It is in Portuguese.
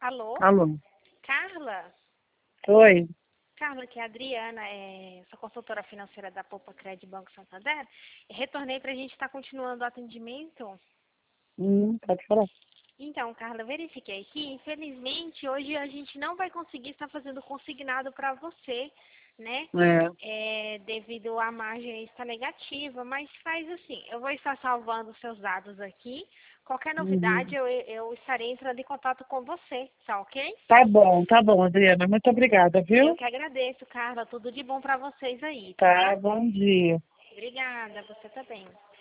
Alô? Alô? Carla? Oi? Carla, que é a Adriana, sou consultora financeira da Poupa Cred Banco Santander. Retornei para a gente estar continuando o atendimento. Pode falar. Então, Carla, eu verifiquei aqui. Infelizmente, hoje a gente não vai conseguir estar fazendo consignado para você, né? Devido à margem estar negativa, mas faz assim, eu vou estar salvando os seus dados aqui. Qualquer novidade, eu estarei entrando em contato com você, tá ok? Tá bom, Adriana. Muito obrigada, Eu viu? que agradeço, Carla. Tudo de bom para vocês aí, Tá, tá? bom dia. Obrigada, você também.